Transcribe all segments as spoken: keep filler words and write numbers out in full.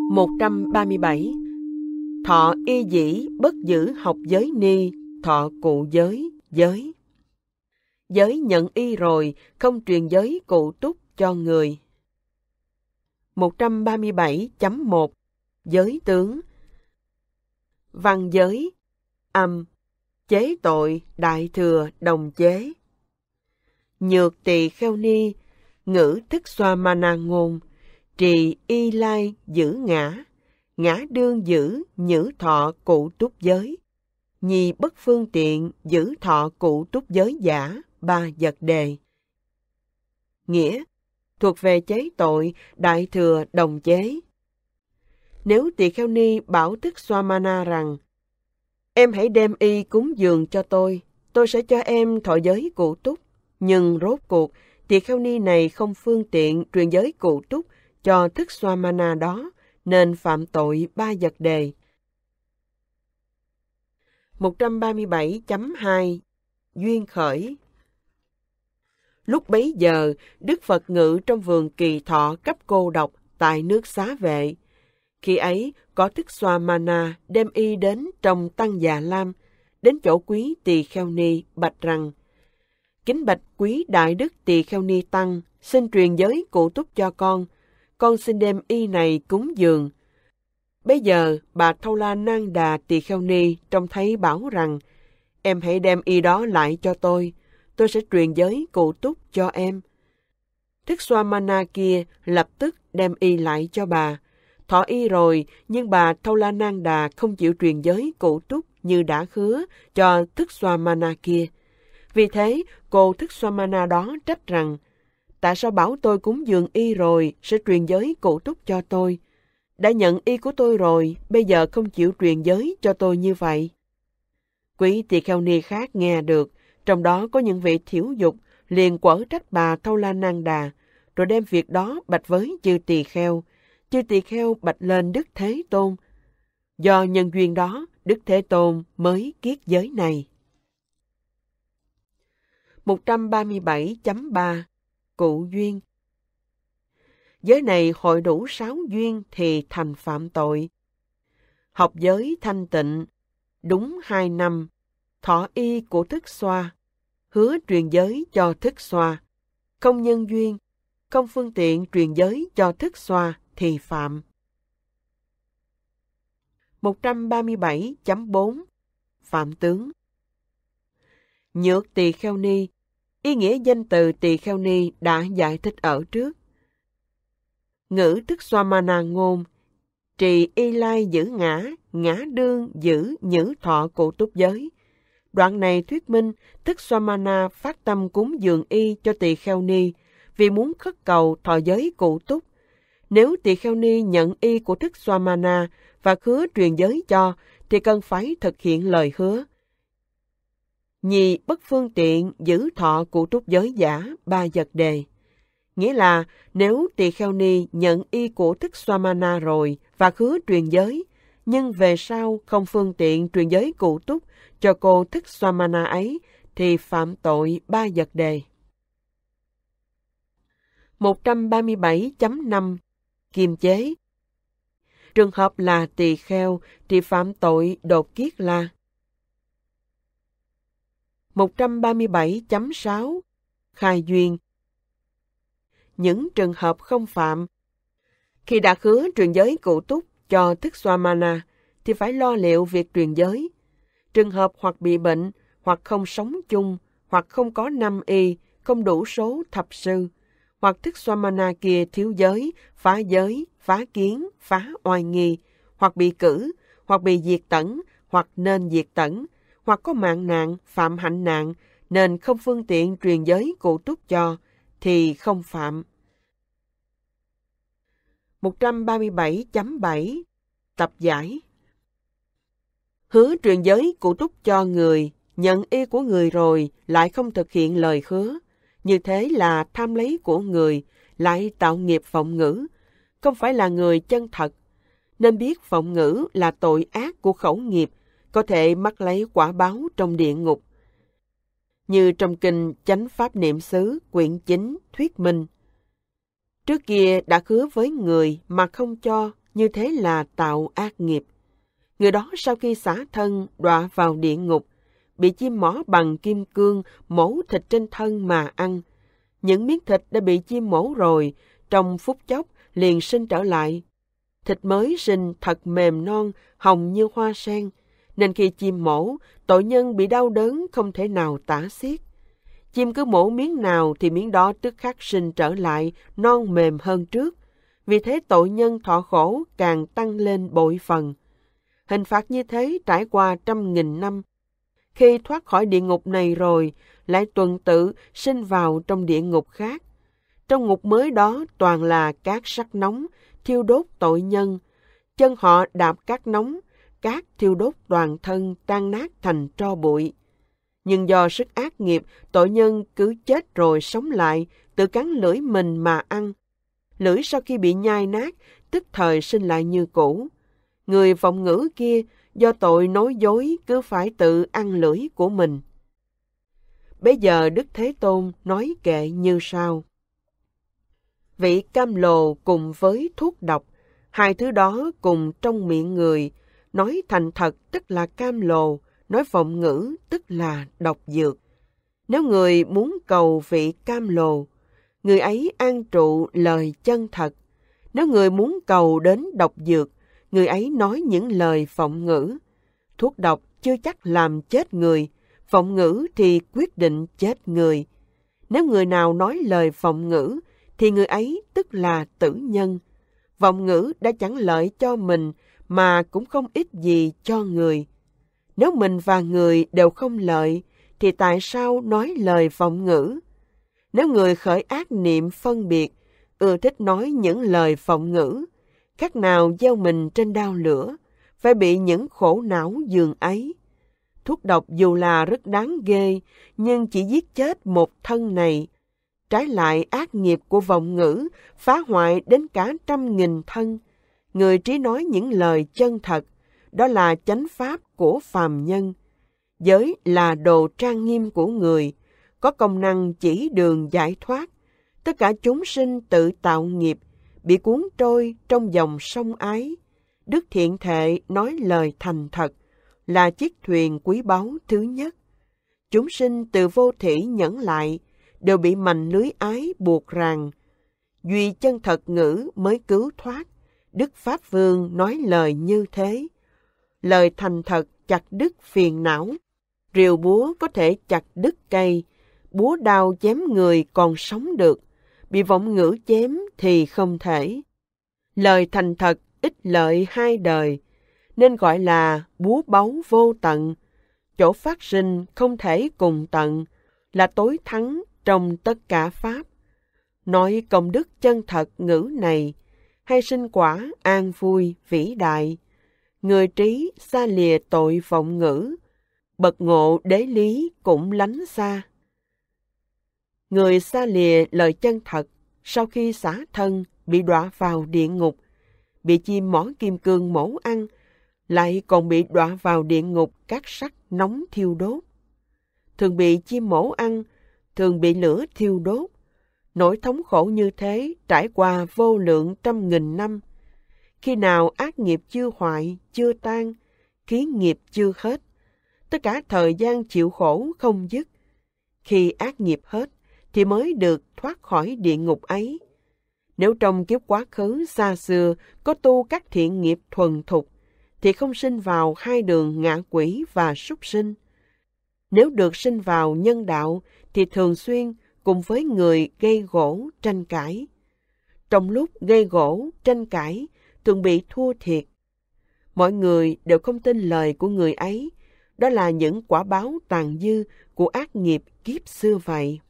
một trăm ba mươi bảy. Thọ y dĩ bất giữ học giới ni, thọ cụ giới, giới. Giới nhận y rồi, không truyền giới cụ túc cho người. một trăm ba mươi bảy chấm một. Giới tướng. Văn giới. Âm. Chế tội, đại thừa, đồng chế. Nhược tỳ kheo ni, ngữ thức xoa mana ngôn, trì y lai giữ ngã, ngã đương giữ nhữ thọ cụ túc giới, nhi bất phương tiện giữ thọ cụ túc giới giả, ba vật đề. Nghĩa, thuộc về chế tội, đại thừa, đồng chế. Nếu tỳ kheo ni bảo thức xoa mana rằng, em hãy đem y cúng dường cho tôi, tôi sẽ cho em thọ giới cụ túc, nhưng rốt cuộc, tỳ kheo ni này không phương tiện truyền giới cụ túc cho thức xoa mana đó, nên phạm tội ba vật đề. một trăm ba mươi bảy chấm hai. Duyên khởi. Lúc bấy giờ, Đức Phật ngự trong vườn Kỳ Thọ cấp cô độc tại nước Xá Vệ. Khi ấy, có thức xoa mana đem y đến trong Tăng Già Lam, đến chỗ quý tỳ kheo ni bạch rằng, kính bạch quý đại đức tỳ kheo ni tăng, xin truyền giới cụ túc cho con, con xin đem y này cúng dường. Bây giờ, bà Thâu La Nang Đà tỳ kheo ni trông thấy bảo rằng, em hãy đem y đó lại cho tôi, tôi sẽ truyền giới cụ túc cho em. Thức xoa mana kia lập tức đem y lại cho bà. Thọ y rồi, nhưng bà Thâu La Nang Đà không chịu truyền giới cụ túc như đã hứa cho thức xoa mana kia. Vì thế, cô thức xoa mana đó trách rằng, tại sao bảo tôi cúng dường y rồi sẽ truyền giới cụ túc cho tôi? Đã nhận y của tôi rồi, bây giờ không chịu truyền giới cho tôi như vậy. Quý tỳ kheo ni khác nghe được, trong đó có những vị thiểu dục, liền quở trách bà Thâu La Nang Đà, rồi đem việc đó bạch với chư tỳ kheo. Chư tỳ kheo bạch lên Đức Thế Tôn. Do nhân duyên đó, Đức Thế Tôn mới kiết giới này. một trăm ba mươi bảy chấm ba. Cụ duyên. Giới này hội đủ sáu duyên thì thành phạm tội. Học giới thanh tịnh, đúng hai năm, thọ y của thức xoa, hứa truyền giới cho thức xoa, không nhân duyên, không phương tiện truyền giới cho thức xoa thì phạm. một trăm ba mươi bảy chấm bốn. Phạm tướng. Nhược tỳ kheo ni, ý nghĩa danh từ tỳ kheo ni đã giải thích ở trước. Ngữ thức xoa mana ngôn, trì y lai giữ ngã, ngã đương giữ nhữ thọ cụ túc giới. Đoạn này thuyết minh thức xoa mana phát tâm cúng dường y cho tỳ kheo ni vì muốn khất cầu thọ giới cụ túc. Nếu tỳ kheo ni nhận y của thức xoa mana và hứa truyền giới cho, thì cần phải thực hiện lời hứa. Nhì bất phương tiện giữ thọ cụ túc giới giả, ba vật đề. Nghĩa là nếu tỳ kheo ni nhận y của thức xoa mana rồi và hứa truyền giới, nhưng về sau không phương tiện truyền giới cụ túc cho cô thức xoa mana ấy, thì phạm tội ba vật đề. một trăm ba mươi bảy chấm năm. Kiềm chế. Trường hợp là tỳ kheo thì phạm tội đột kiết la. một trăm ba mươi bảy chấm sáu. Khai duyên. Những trường hợp không phạm. Khi đã hứa truyền giới cụ túc cho thức xoa mana thì phải lo liệu việc truyền giới. Trường hợp hoặc bị bệnh, hoặc không sống chung, hoặc không có năm y, không đủ số thập sư, hoặc thức xoa mana kia thiếu giới, phá giới, phá kiến, phá oai nghi, hoặc bị cử, hoặc bị diệt tẩn, hoặc nên diệt tẩn, hoặc có mạng nạn, phạm hạnh nạn, nên không phương tiện truyền giới cụ túc cho, thì không phạm. một trăm ba mươi bảy chấm bảy. Tập giải. Hứa truyền giới cụ túc cho người, nhận y của người rồi lại không thực hiện lời hứa. Như thế là tham lấy của người, lại tạo nghiệp vọng ngữ, không phải là người chân thật. Nên biết vọng ngữ là tội ác của khẩu nghiệp, có thể mắc lấy quả báo trong địa ngục. Như trong kinh Chánh Pháp Niệm xứ quyển chín thuyết minh. Trước kia đã hứa với người mà không cho, như thế là tạo ác nghiệp. Người đó sau khi xả thân đọa vào địa ngục, bị chim mỏ bằng kim cương mổ thịt trên thân mà ăn. Những miếng thịt đã bị chim mổ rồi, trong phút chốc liền sinh trở lại. Thịt mới sinh thật mềm non, hồng như hoa sen, nên khi chim mổ, tội nhân bị đau đớn không thể nào tả xiết. Chim cứ mổ miếng nào thì miếng đó tức khắc sinh trở lại, non mềm hơn trước. Vì thế tội nhân thọ khổ càng tăng lên bội phần. Hình phạt như thế trải qua trăm nghìn năm. Khi thoát khỏi địa ngục này rồi, lại tuần tự sinh vào trong địa ngục khác. Trong ngục mới đó toàn là cát sắt nóng, thiêu đốt tội nhân. Chân họ đạp cát nóng, cát thiêu đốt toàn thân tan nát thành tro bụi. Nhưng do sức ác nghiệp, tội nhân cứ chết rồi sống lại, tự cắn lưỡi mình mà ăn. Lưỡi sau khi bị nhai nát, tức thời sinh lại như cũ. Người vọng ngữ kia, do tội nói dối cứ phải tự ăn lưỡi của mình. Bây giờ Đức Thế Tôn nói kệ như sau. Vị cam lồ cùng với thuốc độc, hai thứ đó cùng trong miệng người, nói thành thật tức là cam lồ, nói vọng ngữ tức là độc dược. Nếu người muốn cầu vị cam lồ, người ấy an trụ lời chân thật. Nếu người muốn cầu đến độc dược, người ấy nói những lời vọng ngữ. Thuốc độc chưa chắc làm chết người, vọng ngữ thì quyết định chết người. Nếu người nào nói lời vọng ngữ, thì người ấy tức là tử nhân. Vọng ngữ đã chẳng lợi cho mình, mà cũng không ích gì cho người. Nếu mình và người đều không lợi, thì tại sao nói lời vọng ngữ? Nếu người khởi ác niệm phân biệt, ưa thích nói những lời vọng ngữ, khác nào gieo mình trên đao lửa, phải bị những khổ não giường ấy. Thuốc độc dù là rất đáng ghê, nhưng chỉ giết chết một thân này. Trái lại ác nghiệp của vọng ngữ phá hoại đến cả trăm nghìn thân. Người trí nói những lời chân thật, đó là chánh pháp của phàm nhân. Giới là đồ trang nghiêm của người, có công năng chỉ đường giải thoát. Tất cả chúng sinh tự tạo nghiệp, bị cuốn trôi trong dòng sông ái. Đức Thiện Thệ nói lời thành thật, là chiếc thuyền quý báu thứ nhất. Chúng sinh từ vô thỉ nhẫn lại, đều bị mành lưới ái buộc ràng. Duy chân thật ngữ mới cứu thoát, Đức Pháp Vương nói lời như thế. Lời thành thật chặt đứt phiền não, rìu búa có thể chặt đứt cây, búa đao chém người còn sống được, bị vọng ngữ chém thì không thể. Lời thành thật ích lợi hai đời, nên gọi là búa báu vô tận. Chỗ phát sinh không thể cùng tận, là tối thắng trong tất cả pháp. Nói công đức chân thật ngữ này, hay sinh quả an vui vĩ đại. Người trí xa lìa tội vọng ngữ, bậc ngộ đế lý cũng lánh xa. Người xa lìa lời chân thật, sau khi xả thân bị đọa vào địa ngục, bị chim mỏ kim cương mổ ăn, lại còn bị đọa vào địa ngục cát sắt nóng thiêu đốt. Thường bị chim mổ ăn, thường bị lửa thiêu đốt. Nỗi thống khổ như thế trải qua vô lượng trăm nghìn năm. Khi nào ác nghiệp chưa hoại, chưa tan, khí nghiệp chưa hết, tất cả thời gian chịu khổ không dứt. Khi ác nghiệp hết, thì mới được thoát khỏi địa ngục ấy. Nếu trong kiếp quá khứ xa xưa có tu các thiện nghiệp thuần thục, thì không sinh vào hai đường ngạ quỷ và súc sinh. Nếu được sinh vào nhân đạo, thì thường xuyên cùng với người gây gỗ tranh cãi. Trong lúc gây gỗ tranh cãi, thường bị thua thiệt. Mọi người đều không tin lời của người ấy, đó là những quả báo tàn dư của ác nghiệp kiếp xưa vậy.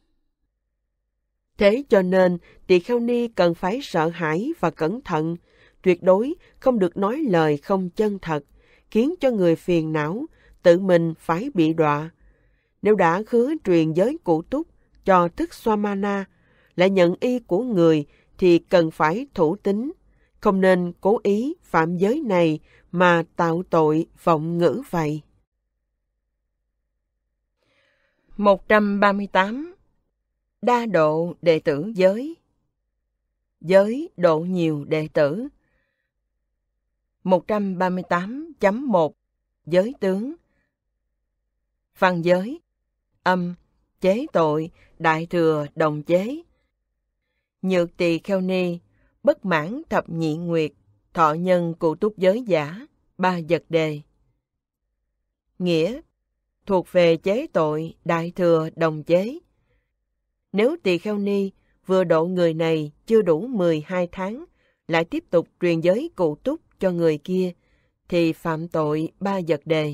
Thế cho nên, Tỳ Kheo Ni cần phải sợ hãi và cẩn thận, tuyệt đối không được nói lời không chân thật, khiến cho người phiền não, tự mình phải bị đọa. Nếu đã hứa truyền giới cụ túc cho thức Swamana, lại nhận y của người thì cần phải thủ tín, không nên cố ý phạm giới này mà tạo tội vọng ngữ vậy. một trăm ba mươi tám. Đa độ đệ tử giới. Giới độ nhiều đệ tử. một trăm ba mươi tám chấm một Giới tướng. Văn giới: âm, chế tội, đại thừa, đồng chế. Nhược tỳ kheo ni, bất mãn thập nhị nguyệt, thọ nhân cụ túc giới giả, ba vật đề. Nghĩa: thuộc về chế tội, đại thừa, đồng chế. Nếu tỳ kheo ni vừa độ người này chưa đủ mười hai tháng, lại tiếp tục truyền giới cụ túc cho người kia, thì phạm tội ba vật đề.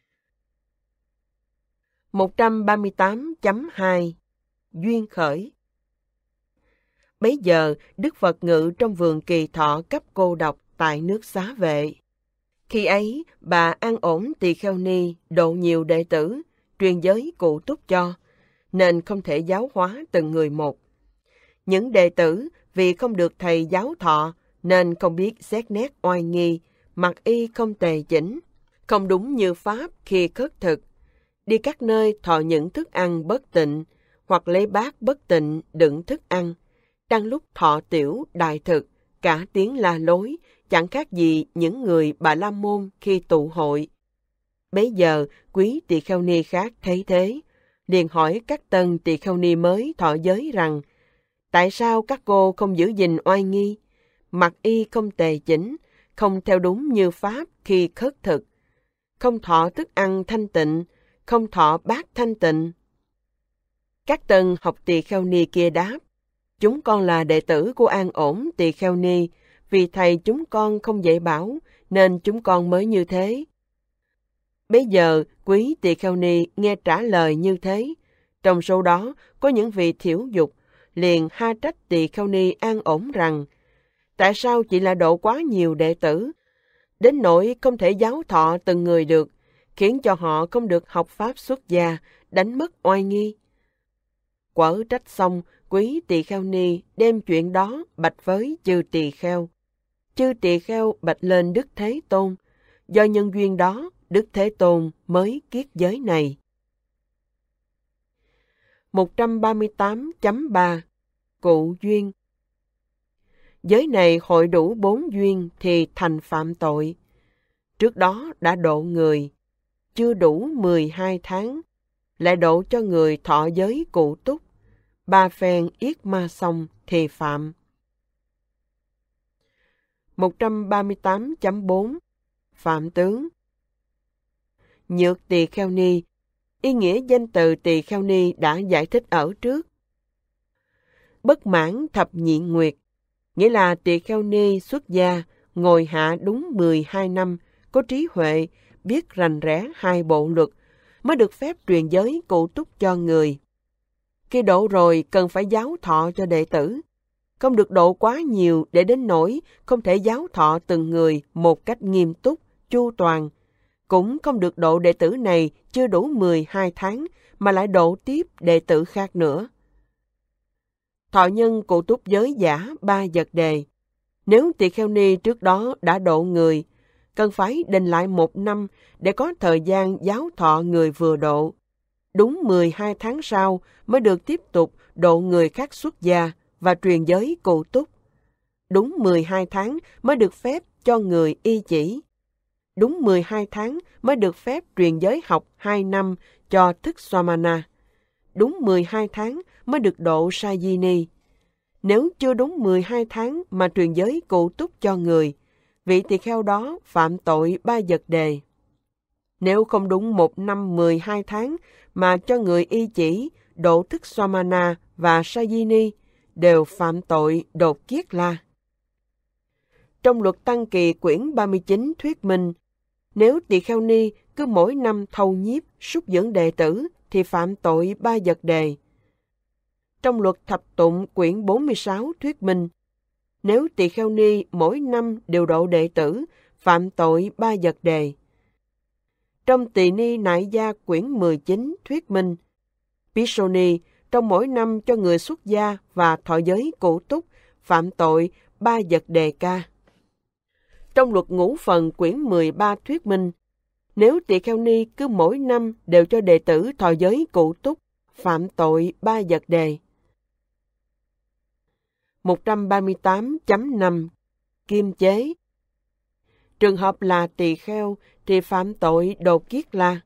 một trăm ba mươi tám chấm hai Duyên khởi. Bấy giờ, Đức Phật ngự trong vườn Kỳ Thọ cấp cô độc tại nước Xá Vệ. Khi ấy, bà an ổn tỳ kheo ni độ nhiều đệ tử, truyền giới cụ túc cho, nên không thể giáo hóa từng người một. Những đệ tử vì không được thầy giáo thọ, nên không biết xét nét oai nghi, mặc y không tề chỉnh, không đúng như Pháp khi khất thực, đi các nơi thọ những thức ăn bất tịnh, hoặc lấy bát bất tịnh đựng thức ăn, đang lúc thọ tiểu đại thực, cả tiếng la lối, chẳng khác gì những người Bà La Môn khi tụ hội. Bấy giờ, quý tỳ kheo ni khác thấy thế, liền hỏi các tân tỳ kheo ni mới thọ giới rằng: tại sao các cô không giữ gìn oai nghi, mặc y không tề chỉnh, không theo đúng như Pháp khi khất thực, không thọ thức ăn thanh tịnh, không thọ bát thanh tịnh? Các tân học tỳ kheo ni kia đáp: chúng con là đệ tử của An Ổn tỳ kheo ni, vì thầy chúng con không dạy bảo, nên chúng con mới như thế. Bấy giờ, quý tỳ kheo ni nghe trả lời như thế. Trong số đó, có những vị thiểu dục, liền ha trách tỳ kheo ni An Ổn rằng: tại sao chỉ là độ quá nhiều đệ tử, đến nỗi không thể giáo thọ từng người được, khiến cho họ không được học Pháp xuất gia, đánh mất oai nghi. Quở trách xong, quý tỳ kheo ni đem chuyện đó bạch với chư tỳ kheo. Chư tỳ kheo bạch lên Đức Thế Tôn. Do nhân duyên đó, Đức Thế Tôn mới kiết giới này. một trăm ba mươi tám chấm ba Cụ duyên. Giới này hội đủ bốn duyên thì thành phạm tội. Trước đó đã độ người, chưa đủ mười hai tháng, lại độ cho người thọ giới cụ túc, ba phen yết ma xong thì phạm. một trăm ba mươi tám chấm bốn Phạm tướng. Nhược tỳ kheo ni, ý nghĩa danh từ tỳ kheo ni đã giải thích ở trước. Bất mãn thập nhị nguyệt, nghĩa là tỳ kheo ni xuất gia, ngồi hạ đúng mười hai năm, có trí huệ, biết rành rẽ hai bộ luật, mới được phép truyền giới cụ túc cho người. Khi độ rồi cần phải giáo thọ cho đệ tử, không được độ quá nhiều để đến nỗi không thể giáo thọ từng người một cách nghiêm túc, chu toàn. Cũng không được độ đệ tử này chưa đủ mười hai tháng mà lại độ tiếp đệ tử khác nữa. Thọ nhân cụ túc giới giả ba vật đề. Nếu tỳ kheo ni trước đó đã độ người, cần phải đền lại một năm để có thời gian giáo thọ người vừa độ. Đúng mười hai tháng sau mới được tiếp tục độ người khác xuất gia và truyền giới cụ túc. Đúng mười hai tháng mới được phép cho người y chỉ. Đúng mười hai tháng mới được phép truyền giới học hai năm cho thức Swamana. Đúng mười hai tháng mới được độ Sajini. Nếu chưa đúng mười hai tháng mà truyền giới cụ túc cho người, vị tỳ kheo đó phạm tội ba vật đề. Nếu không đúng một năm mười hai tháng mà cho người y chỉ, độ thức Swamana và Sajini, đều phạm tội đột kiết la. Trong luật Tăng Kỳ quyển ba mươi chín thuyết minh, nếu tỳ kheo ni cứ mỗi năm thâu nhiếp súc dưỡng đệ tử thì phạm tội ba vật đề. Trong luật Thập Tụng quyển bốn mươi sáu thuyết minh, nếu tỳ kheo ni mỗi năm đều độ đệ tử, phạm tội ba vật đề. Trong Tỳ Ni Nại Gia quyển mười chín thuyết minh, Bhikkhuni trong mỗi năm cho người xuất gia và thọ giới cụ túc, phạm tội ba vật đề ca. Trong luật Ngũ Phần quyển mười ba thuyết minh, nếu tỳ kheo ni cứ mỗi năm đều cho đệ tử thọ giới cụ túc, phạm tội ba vật đề. một trăm ba mươi tám chấm năm Kim chế. Trường hợp là tỳ kheo thì phạm tội đột kiết la.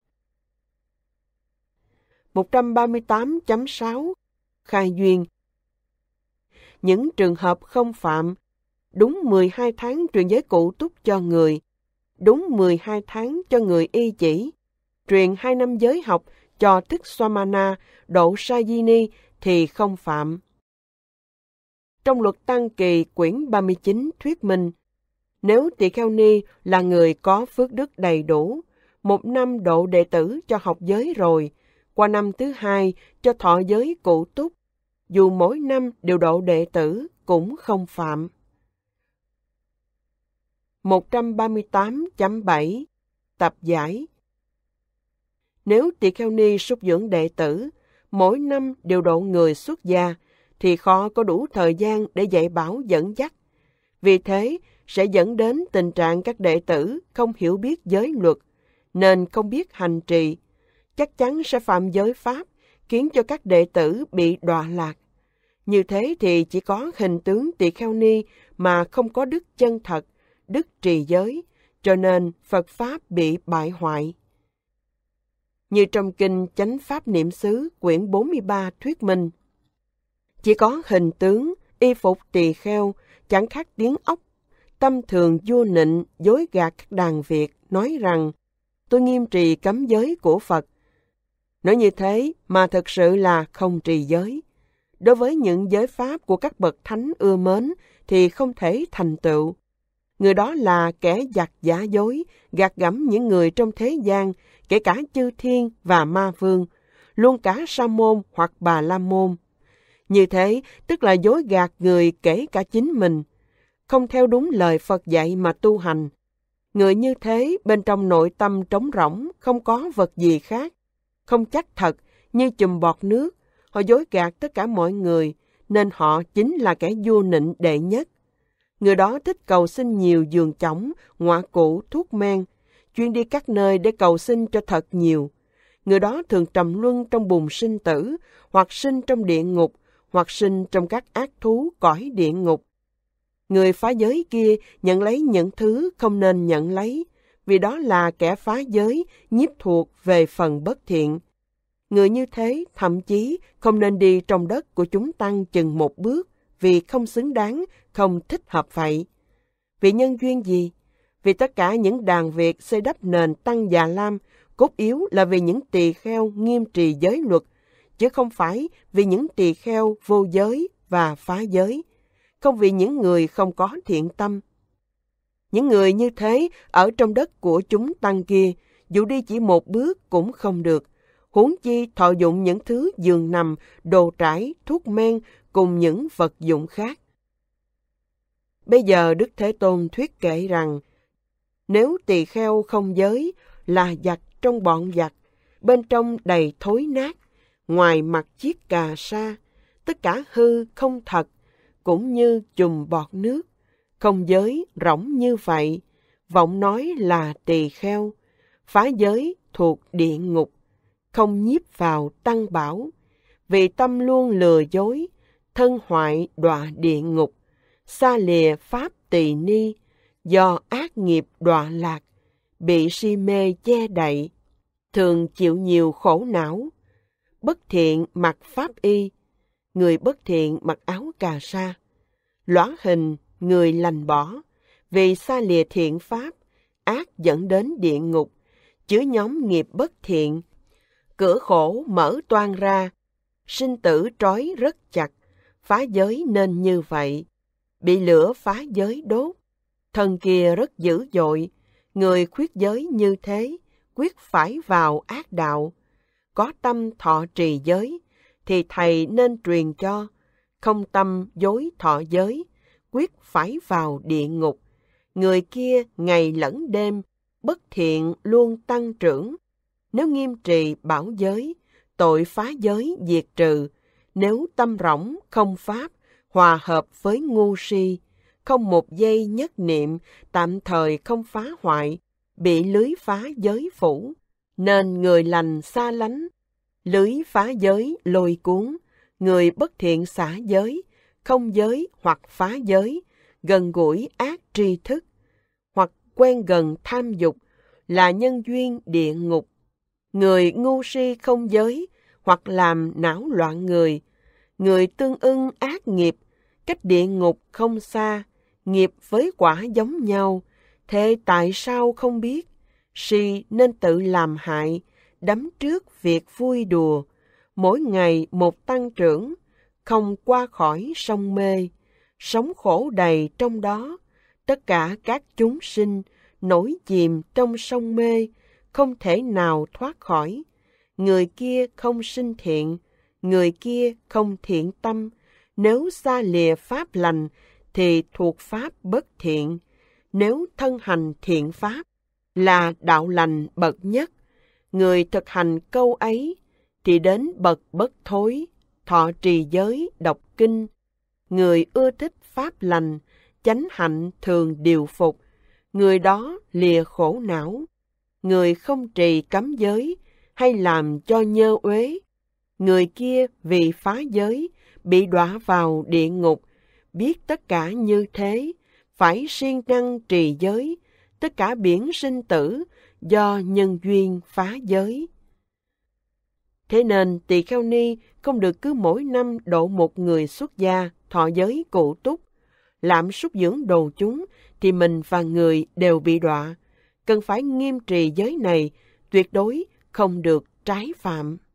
một trăm ba mươi tám chấm sáu Khai duyên. Những trường hợp không phạm: đúng mười hai tháng truyền giới cụ túc cho người, đúng mười hai tháng cho người y chỉ, truyền hai năm giới học cho thức Swamana, độ Sajini thì không phạm. Trong luật Tăng Kỳ quyển ba mươi chín thuyết minh, nếu tỳ kheo ni là người có phước đức đầy đủ, một năm độ đệ tử cho học giới rồi, qua năm thứ hai cho thọ giới cụ túc, dù mỗi năm đều độ đệ tử cũng không phạm. một trăm ba mươi tám chấm bảy Tập giải. Nếu tỳ kheo ni súc dưỡng đệ tử, mỗi năm đều độ người xuất gia, thì khó có đủ thời gian để dạy bảo dẫn dắt. Vì thế, sẽ dẫn đến tình trạng các đệ tử không hiểu biết giới luật, nên không biết hành trì, chắc chắn sẽ phạm giới pháp, khiến cho các đệ tử bị đọa lạc. Như thế thì chỉ có hình tướng tỳ kheo ni mà không có đức chân thật, đức trì giới, cho nên Phật Pháp bị bại hoại. Như trong Kinh Chánh Pháp Niệm xứ quyển bốn mươi ba thuyết minh, chỉ có hình tướng, y phục tỳ kheo, chẳng khác tiếng ốc, tâm thường vua nịnh, dối gạt các đàn Việt, nói rằng, tôi nghiêm trì cấm giới của Phật. Nói như thế mà thực sự là không trì giới. Đối với những giới pháp của các bậc thánh ưa mến thì không thể thành tựu. Người đó là kẻ giặc giả dối, gạt gẫm những người trong thế gian, kể cả chư thiên và ma vương, luôn cả sa môn hoặc bà la môn. Như thế, tức là dối gạt người kể cả chính mình, không theo đúng lời Phật dạy mà tu hành. Người như thế, bên trong nội tâm trống rỗng, không có vật gì khác, không chắc thật, như chùm bọt nước. Họ dối gạt tất cả mọi người, nên họ chính là kẻ vua nịnh đệ nhất. Người đó thích cầu xin nhiều giường chõng, ngọa cụ, thuốc men, chuyên đi các nơi để cầu xin cho thật nhiều. Người đó thường trầm luân trong bùn sinh tử, hoặc sinh trong địa ngục, hoặc sinh trong các ác thú cõi địa ngục. Người phá giới kia nhận lấy những thứ không nên nhận lấy, vì đó là kẻ phá giới, nhiếp thuộc về phần bất thiện. Người như thế thậm chí không nên đi trong đất của chúng tăng chừng một bước, vì không xứng đáng, không thích hợp vậy. Vì nhân duyên gì? Vì tất cả những đàn Việt xây đắp nền Tăng Già Lam, cốt yếu là vì những tỳ kheo nghiêm trì giới luật, chứ không phải vì những tỳ kheo vô giới và phá giới, không vì những người không có thiện tâm. Những người như thế ở trong đất của chúng tăng kia, dù đi chỉ một bước cũng không được, huống chi thọ dụng những thứ giường nằm, đồ trải, thuốc men cùng những vật dụng khác. Bây giờ Đức Thế Tôn thuyết kể rằng, nếu tỳ kheo không giới là giặc trong bọn giặc, bên trong đầy thối nát, ngoài mặt chiếc cà sa, tất cả hư không thật, cũng như chùm bọt nước, không giới rỗng như vậy, vọng nói là tỳ kheo, phá giới thuộc địa ngục, không nhiếp vào tăng bảo, vì tâm luôn lừa dối, thân hoại đọa địa ngục, xa lìa pháp tỳ ni, do ác nghiệp đọa lạc, bị si mê che đậy, thường chịu nhiều khổ não. Bất thiện mặc pháp y, người bất thiện mặc áo cà sa. Lõa hình người lành bỏ, vì xa lìa thiện pháp, ác dẫn đến địa ngục, chứa nhóm nghiệp bất thiện. Cửa khổ mở toang ra, sinh tử trói rất chặt, phá giới nên như vậy. Bị lửa phá giới đốt, thân kia rất dữ dội, người khuyết giới như thế, quyết phải vào ác đạo. Có tâm thọ trì giới, thì thầy nên truyền cho, không tâm dối thọ giới, quyết phải vào địa ngục. Người kia ngày lẫn đêm, bất thiện luôn tăng trưởng. Nếu nghiêm trì bảo giới, tội phá giới diệt trừ. Nếu tâm rỗng không pháp, hòa hợp với ngu si, không một giây nhất niệm, tạm thời không phá hoại, bị lưới phá giới phủ, nên người lành xa lánh, lưới phá giới lôi cuốn, người bất thiện xả giới, không giới hoặc phá giới, gần gũi ác tri thức, hoặc quen gần tham dục là nhân duyên địa ngục. Người ngu si không giới hoặc làm não loạn người. Người tương ưng ác nghiệp, cách địa ngục không xa, nghiệp với quả giống nhau. Thế tại sao không biết? Si nên tự làm hại, đắm trước việc vui đùa. Mỗi ngày một tăng trưởng, không qua khỏi sông mê. Sống khổ đầy trong đó, tất cả các chúng sinh nổi chìm trong sông mê, không thể nào thoát khỏi. Người kia không sinh thiện, người kia không thiện tâm. Nếu xa lìa pháp lành, thì thuộc pháp bất thiện. Nếu thân hành thiện pháp, là đạo lành bậc nhất. Người thực hành câu ấy, thì đến bậc bất thối, thọ trì giới, đọc kinh. Người ưa thích pháp lành, chánh hạnh thường điều phục, người đó lìa khổ não. Người không trì cấm giới, hay làm cho nhơ uế, người kia vì phá giới, bị đọa vào địa ngục. Biết tất cả như thế, phải siêng năng trì giới, tất cả biển sinh tử, do nhân duyên phá giới. Thế nên tỳ kheo ni không được cứ mỗi năm độ một người xuất gia thọ giới cụ túc. Lạm súc dưỡng đồ chúng thì mình và người đều bị đọa. Cần phải nghiêm trì giới này, tuyệt đối không được trái phạm.